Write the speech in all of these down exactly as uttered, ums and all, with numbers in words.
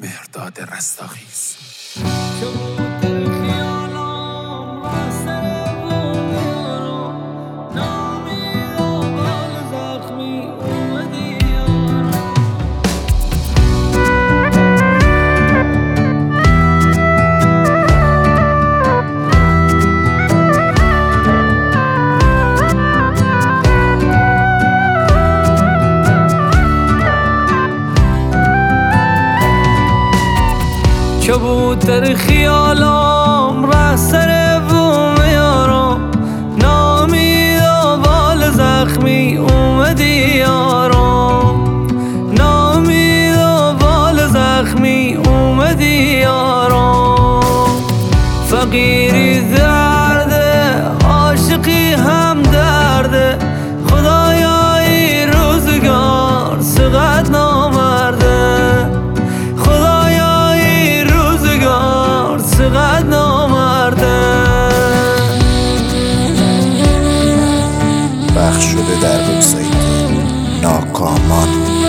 مهرداد رستاخیز. کبوتر خیالام ره سر بوم یارم، نامید و بال زخمی اومدی یارم، نامید و بال زخمی اومدی یارم. فقیری درده، عاشقی هم درده، خدایای روزگار سقط نامرده، سقط نامرده. بخش شده در وبسایت ناکامان.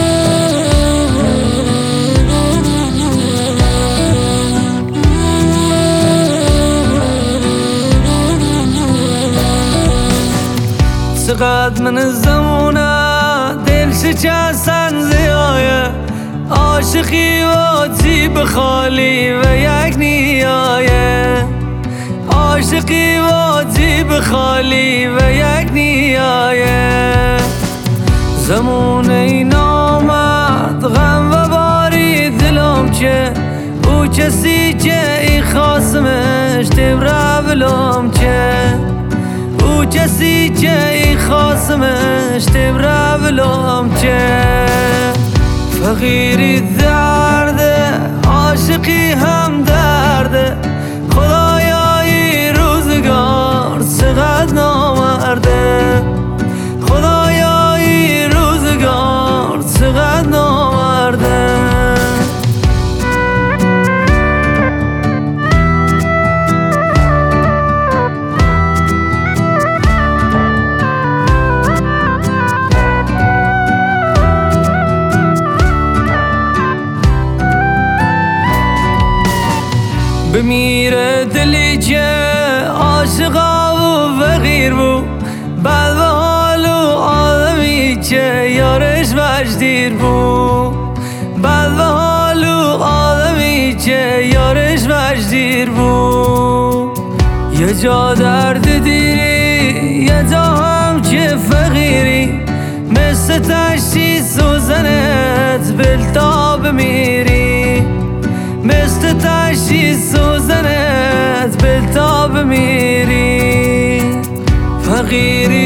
چقدر من زمونه دل شکستن زیایه، عاشقی و جیب خالی و یک نیایه، عاشقی و جیب خالی و یک نیایه. زمونه این آمد غم و باری دلم که، او کسی که ای خاصمش تبره بلوم که، او کسی که ای خاصمش تبره بلوم که. فقیری درده، عاشقی هم درده، خدایای روزگار سقط نامرده، خدایای روزگار سقط نامرده. بمیره دلی که عاشقا و فقیر بو، بعد به حالو آدمی که یارش وجدیر بو، بعد به حالو آدمی که یارش وجدیر بو. یه جا درد دیری، یه جا هم که فقیری، مثل تشتی سوزنت بلتا بمیری، مثل تشتی سوزنت بلتا بمیری. فقیری